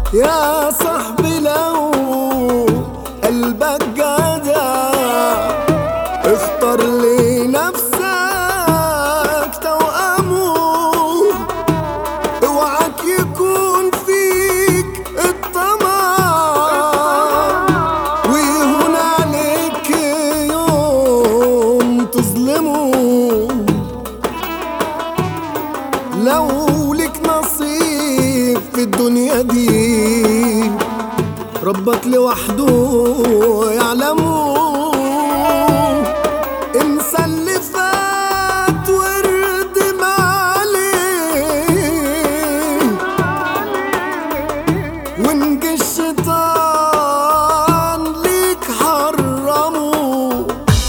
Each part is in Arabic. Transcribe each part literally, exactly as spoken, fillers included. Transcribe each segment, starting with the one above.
يا صاحبي لو قلبك جدع اختار لنفسك توأمه، اوعك يكون فيك الطمع ويهون عليك يوم تظلمه. لو لك نصيب في الدنيا دي ربك لوحده يعلمه، انسى اللي فات واردم عليه ونجي الشيطان ليك حرمه.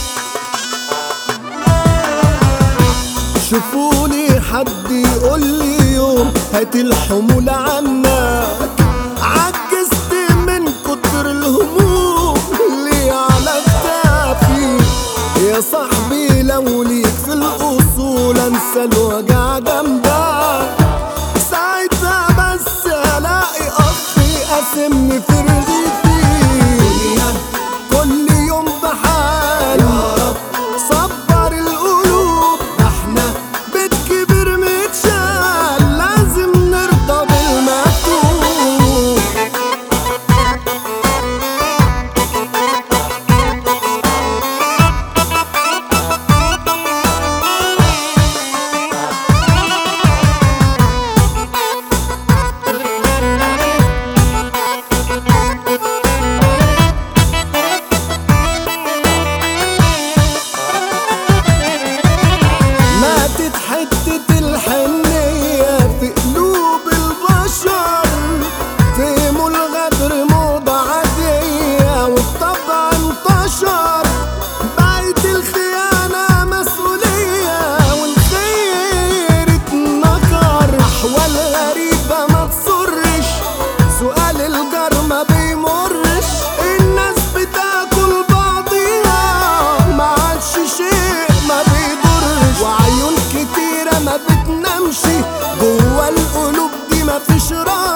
شوفولي حد يقولي يوم هات الحمول عنك، عجزت من كتر الهموم اللي على كتافي. يا صاحبي لو ليك في الأصول انسى الوجع جنبك، ساعتها بس الاقي اخ يقاسمني في رغيفي. كل يوم بحال يا رب صبر القلوب، احنا بيت كبير متشال لازم نرضى بالمكتوب. ماتت حتة الحنية في قلوب البشر، فهموا الغدر موضة عادية والطبع انتشر. بقت الخيانة مسؤولية والخير اتنكر، أحوال غريبة ما تسرش، سؤال الجار ما بيمرش. الناس بتاكل بعضيها ما عادش شيء ما بيضرش، وعيون كتيرة ما بتنامش جوا القلوب دي ما فيش راحة.